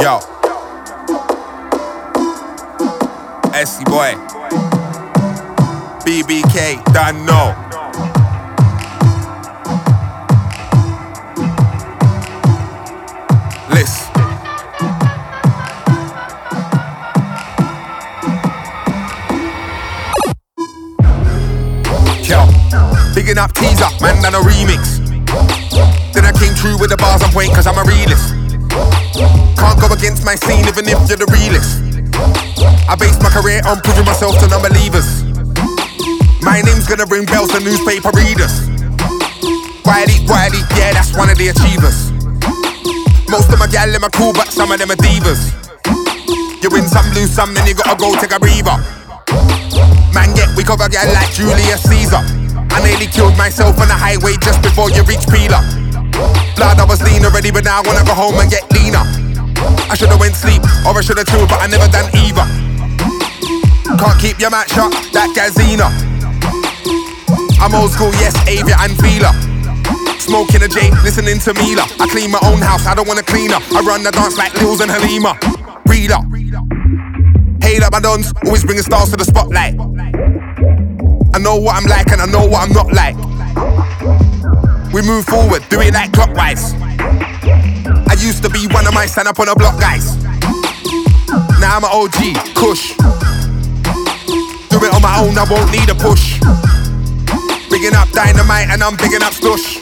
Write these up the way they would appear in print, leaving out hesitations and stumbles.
Yo, SC boy, BBK, done know. Listen. Yo, bigging up teaser, man done a remix. Then I came true with the bars on point cause I'm a realist. Can't go against my scene even if you're the realist. I based my career on proving myself to non-believers. My name's gonna ring bells to newspaper readers. Wiley, yeah, that's one of the achievers. Most of my gal them are cool, but some of them are divas. You win some, lose some, then you gotta go take a breather. Man get weak of a gal like Julius Caesar. I nearly killed myself on the highway just before you reach Peeler. Blood, I was lean already, but now I wanna go home and get leaner. I should've went sleep, or I should've chilled, but I never done either. Can't keep your mouth shut, that Gazina. I'm old school, yes, Avia and Fila. Smoking a J, listening to Mila. I clean my own house, I don't wanna clean up. I run the dance like Lils and Halima. Read up. Hail up my dons, always bringing stars to the spotlight. I know what I'm like and I know what I'm not like. We move forward, do it like clockwise. I used to be one of my stand up on the block guys. Now I'm an OG, Kush. Do it on my own, I won't need a push. Bigging up Dynamite and I'm bigging up Stush.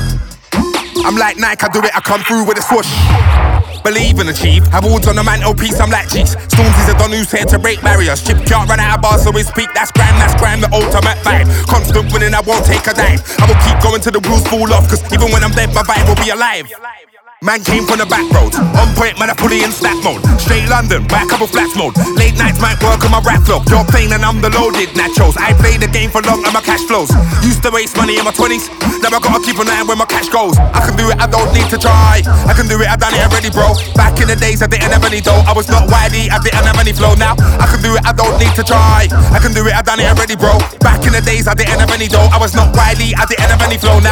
I'm like Nike, I do it, I come through with a swoosh. Believe and achieve, have awards on the mantelpiece, I'm like cheese. Stormzy's a don who's here to break barriers. Chip can't run out of bars, so we speak, that's crime, the ultimate vibe. Constant winning, I won't take a dive. I will keep going till the wheels fall off, cause even when I'm dead, my vibe will be alive. Man came from the back roads, on point, man, I fully in snap mode. Straight London, by a couple flats mode. Late nights might work on my rap flow. You're playing and I'm the loaded nachos. I play the game for long and my cash flows. Used to waste money in my 20s, now I gotta keep an eye on where my cash goes. I can do it, I don't need to try. I can do it, I've done it already, bro. Back in the days, I didn't have any dough. I was not widey, I didn't have any flow. Now, I can do it, I don't need to try. I can do it, I've done it already, bro. Back in the days, I didn't have any dough. I was not widey, I didn't have any flow.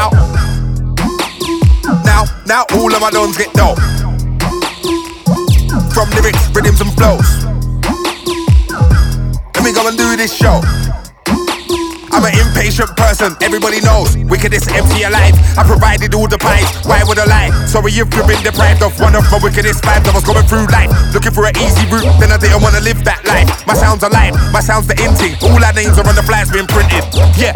Now all of my dons get dope. From lyrics, rhythms and flows. Let me go and do this show. I'm an impatient person, everybody knows. Wickedest MC alive, I provided all the pies, why would I lie? Sorry if you've been deprived of one of my wickedest vibes. I was going through life, looking for an easy route, then I didn't wanna live that life. My sound's alive, my sound's the in thing. All our names are on the flags being printed, yeah.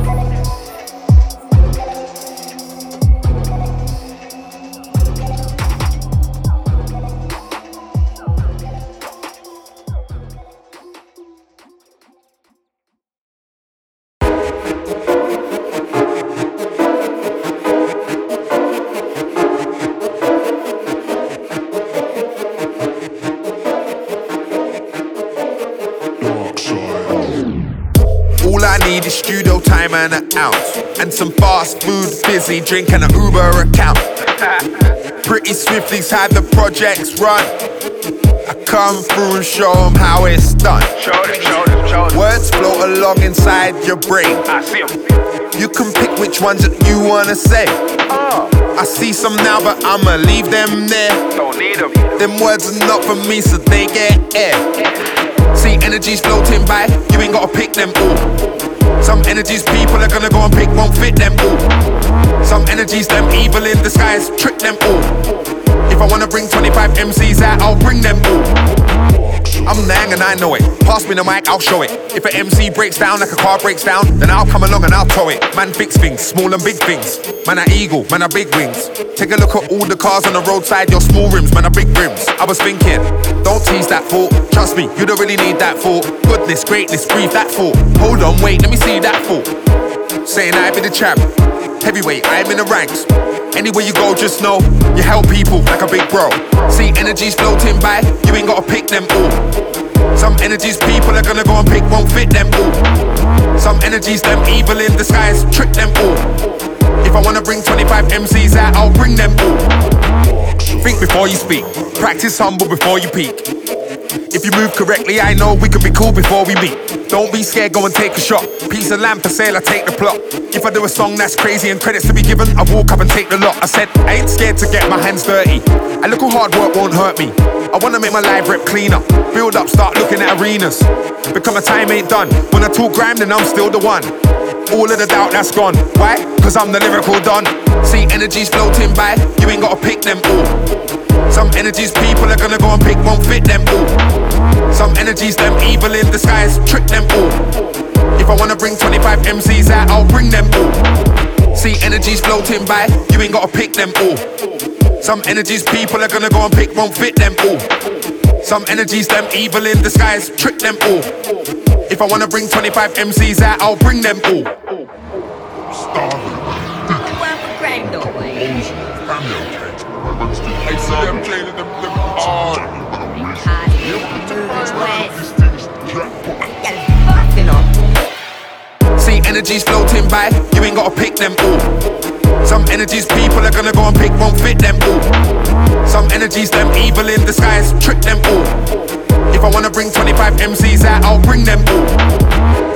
Studio time and an ounce, and some fast food, busy drink and an Uber account. Pretty swiftly's how the projects run. I come through and show them how it's done. Words float along inside your brain. I see them. You can pick which ones that you wanna say. I see some now, but I'ma leave them there. Don't need them. Them words are not for me, so they get air. See energies floating by, you ain't gotta pick them all. Some energies people are gonna go and pick won't fit them all. Some energies them evil in disguise, trick them all. If I wanna bring 25 MCs out, I'll bring them all. I'm Nang and I know it. Pass me the mic, I'll show it. If an MC breaks down like a car breaks down, then I'll come along and I'll tow it. Man fix things, small and big things. Man are eagle, man are big wings. Take a look at all the cars on the roadside, your small rims, man are big rims. I was thinking, don't tease that thought. Trust me, you don't really need that thought. Goodness, greatness, breathe that thought. Hold on, wait, let me see that thought. Saying I be the champ, heavyweight, I'm in the ranks. Anywhere you go, just know you help people like a big bro. See energies floating by, you ain't gotta pick them all. Some energies people are gonna go and pick won't fit them all. Some energies them evil in disguise, trick them all. If I wanna bring 25 MCs out, I'll bring them all. Think before you speak, practice humble before you peak. If you move correctly, I know we could be cool before we meet. Don't be scared, go and take a shot. Piece of land for sale, I take the plot. If I do a song that's crazy and credits to be given, I walk up and take the lot. I said, I ain't scared to get my hands dirty. A little hard work won't hurt me. I wanna make my live rep cleaner. Build up, start looking at arenas. Become a time ain't done. When I talk grime, then I'm still the one. All of the doubt that's gone. Why? Cause I'm the lyrical don. See energies floating by, you ain't gotta pick them all. Some energies people are gonna go and pick won't fit them all. Some energies them evil in disguise, trick them all. If I wanna bring 25 MCs out, I'll bring them all. See energies floating by, you ain't gotta pick them all. Some energies people are gonna go and pick won't fit them all. Some energies them evil in disguise, trick them all. If I wanna bring 25 MCs out, I'll bring them all. See energies floating by, you ain't gotta pick them all. Some energies people are gonna go and pick won't fit them all. Some energies them evil in disguise, trick them all. If I wanna bring 25 MCs out, I'll bring them all.